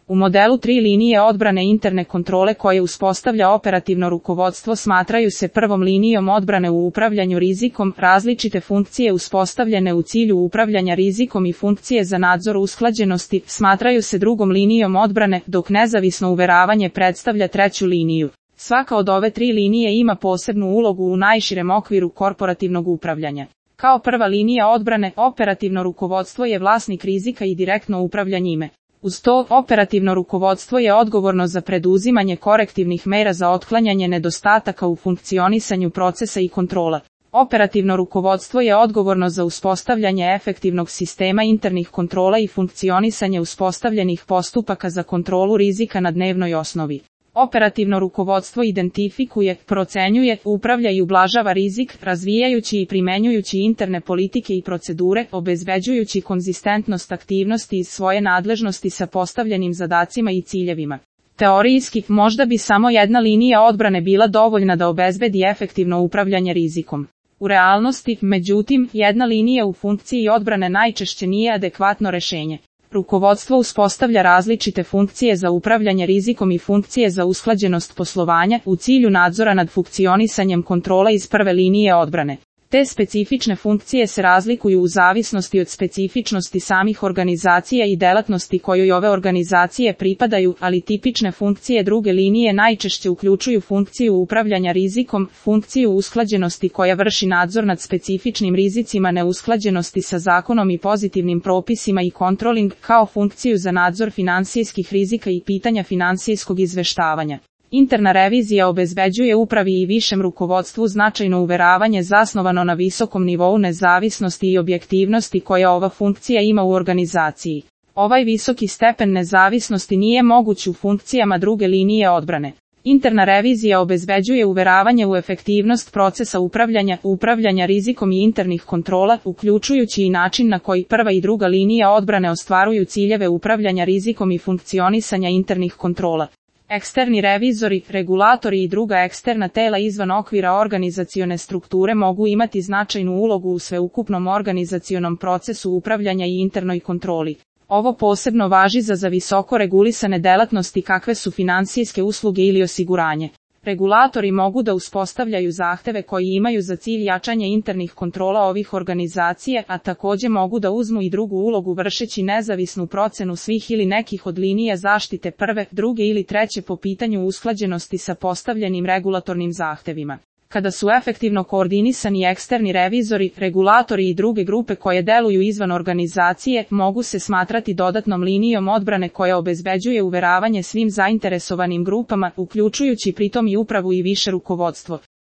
U modelu 3 linije odbrane interne kontrole koje uspostavlja operativno rukovodstvo smatraju se prvom linijom odbrane u upravljanju rizikom, različite funkcije uspostavljene u cilju upravljanja rizikom i funkcije za nadzor usklađenosti smatraju se drugom linijom odbrane, dok nezavisno uveravanje predstavlja treću liniju. Svaka od ove 3 linije ima posebnu ulogu u najširem okviru korporativnog upravljanja. Kao prva linija odbrane, operativno rukovodstvo je vlasnik rizika i direktno upravlja njime. Uz to, operativno rukovodstvo je odgovorno za preduzimanje korektivnih mera za otklanjanje nedostataka u funkcionisanju procesa i kontrola. Operativno rukovodstvo je odgovorno za uspostavljanje efektivnog sistema internih kontrola i funkcionisanje uspostavljenih postupaka za kontrolu rizika na dnevnoj osnovi. Operativno rukovodstvo identifikuje, procenjuje, upravlja i ublažava rizik, razvijajući i primenjujući interne politike i procedure, obezbeđujući konzistentnost aktivnosti iz svoje nadležnosti sa postavljenim zadacima i ciljevima. Teorijski, možda bi samo jedna linija odbrane bila dovoljna da obezbedi efektivno upravljanje rizikom. U realnosti, međutim, jedna linija u funkciji odbrane najčešće nije adekvatno rešenje. Rukovodstvo uspostavlja različite funkcije za upravljanje rizikom i funkcije za usklađenost poslovanja u cilju nadzora nad funkcionisanjem kontrola iz prve linije odbrane. Te specifične funkcije se razlikuju u zavisnosti od specifičnosti samih organizacija i delatnosti kojoj ove organizacije pripadaju, ali tipične funkcije druge linije najčešće uključuju funkciju upravljanja rizikom, funkciju usklađenosti koja vrši nadzor nad specifičnim rizicima neusklađenosti sa zakonom i pozitivnim propisima i kontroling, kao funkciju za nadzor finansijskih rizika i pitanja finansijskog izveštavanja. Interna revizija obezbeđuje upravi i višem rukovodstvu značajno uveravanje zasnovano na visokom nivou nezavisnosti i objektivnosti koja ova funkcija ima u organizaciji. Ovaj visoki stepen nezavisnosti nije moguć u funkcijama druge linije odbrane. Interna revizija obezbeđuje uveravanje u efektivnost procesa upravljanja rizikom i internih kontrola, uključujući i način na koji prva i druga linija odbrane ostvaruju ciljeve upravljanja rizikom i funkcionisanja internih kontrola. Eksterni revizori, regulatori i druga eksterna tela izvan okvira organizacione strukture mogu imati značajnu ulogu u sveukupnom organizacionom procesu upravljanja i internoj kontroli. Ovo posebno važi za visoko regulisane delatnosti kakve su finansijske usluge ili osiguranje. Regulatori mogu da uspostavljaju zahteve koji imaju za cilj jačanje internih kontrola ovih organizacija, a takođe mogu da uzmu i drugu ulogu vršeći nezavisnu procenu svih ili nekih od linija zaštite prve, druge ili treće po pitanju usklađenosti sa postavljenim regulatornim zahtevima. Kada su efektivno koordinisani eksterni revizori, regulatori i druge grupe koje deluju izvan organizacije, mogu se smatrati dodatnom linijom odbrane koja obezbeđuje uveravanje svim zainteresovanim grupama, uključujući pritom i upravu i više rukovodstvo.